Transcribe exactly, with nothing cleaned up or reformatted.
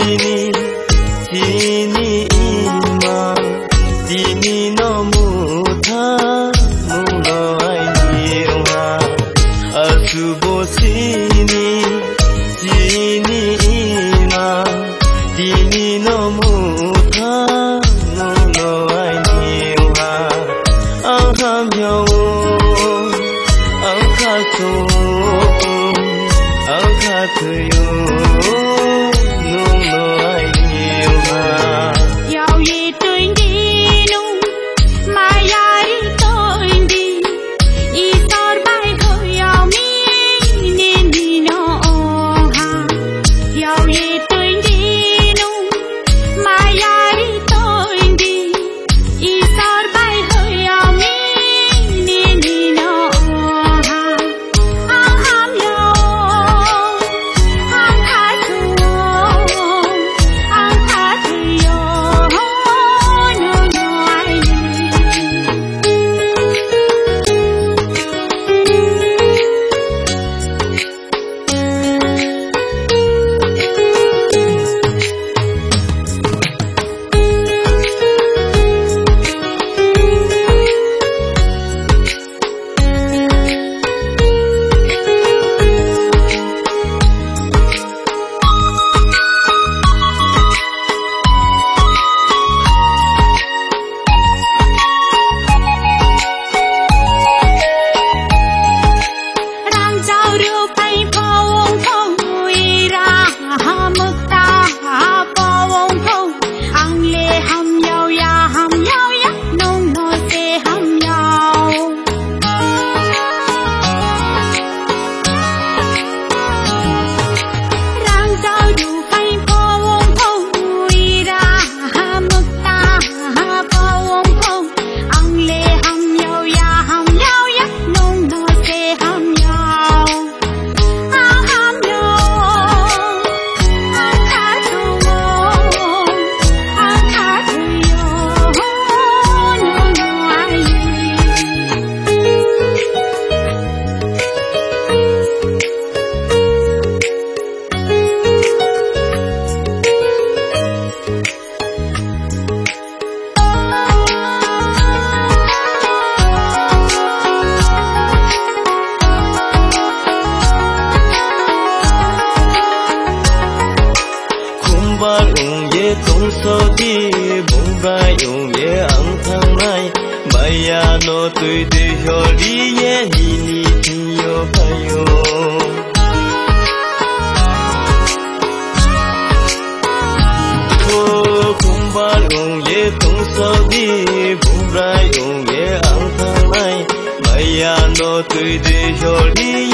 Tini Tini ima Tini no mutha Muno ai nhiều ha Asubo sini Tini ima Tini no mutha Muno ai nhiều ha Ang ham nhau Ang kha so Ang kha thuyo Tung sâu đi bông rai dùng ye ang thang mai maya no tui de ho li ye ni ni ti yo pa yo ko kum ba dùng ye tung sâu đi bông rai dùng ye ang thang mai maya no tui de ho li